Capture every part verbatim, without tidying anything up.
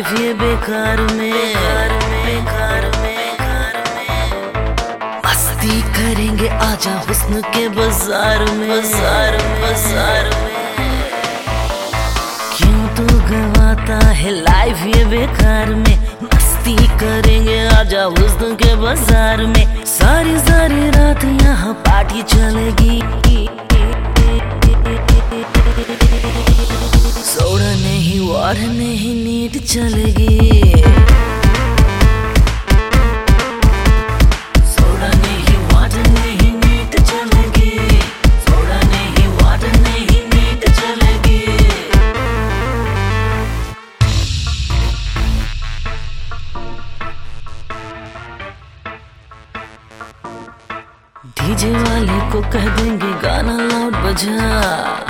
Life ये बेकार में, बेकार में, बेकार में। मस्ती करेंगे आजा हुस्न के बाजार में, बाजार में, बाजार में। क्यों तू गवाता है लाइफ ये बेकार में, मस्ती करेंगे आजा हुस्न के बाजार में। सारी सारी रात यहाँ पार्टी चलेगी, सोडा नहीं वाटर नहीं नीट चलेगी। सोडा नहीं वाटर नहीं नीट चलेगी, सोडा नहीं वाटर नहीं नीट चलेगी। डीजे वाले को कह देंगे गाना लाउड बजा,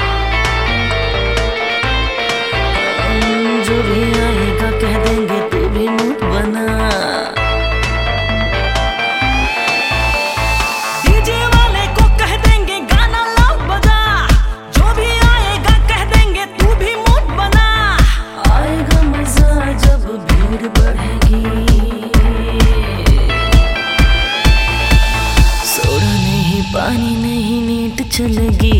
जो भी आएगा कह देंगे तू भी मूड बना। डीजे वाले को कह देंगे गाना लाउड बजा, जो भी आएगा कह देंगे तू भी मूड बना। आएगा मजा जब भीड़ बढ़ेगी, सोडा नहीं पानी नहीं नीट चलेगी।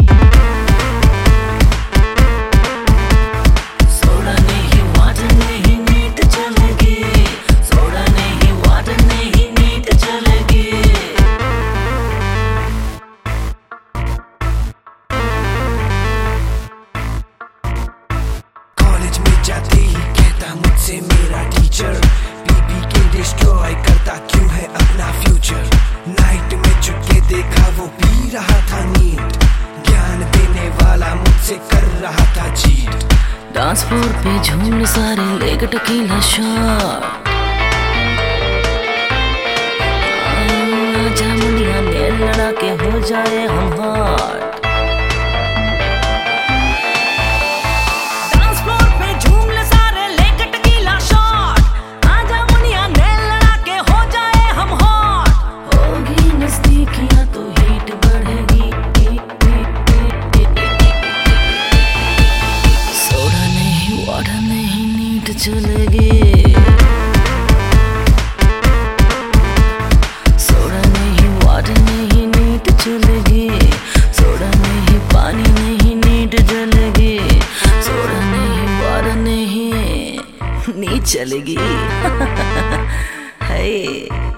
जाते ही कहता मुझसे मेरा टीचर, बीबी के डिस्ट्रॉय करता क्यों है अपना फ्यूचर। नाइट में चुपके देखा वो पी रहा था नीट, ज्ञान देने वाला मुझसे कर रहा था चीट। डांस फ्लोर पे झूम सारे लेके टकीला शॉट, आजा मुनिया ने लड़ा के हो जाए हम हॉट। चलेगी सोडा नहीं वाटर नहीं नीट चलेगी, सोडा नहीं पानी नहीं नीट जलेगी, सोडा नहीं वाटर नहीं नीट चलेगी। है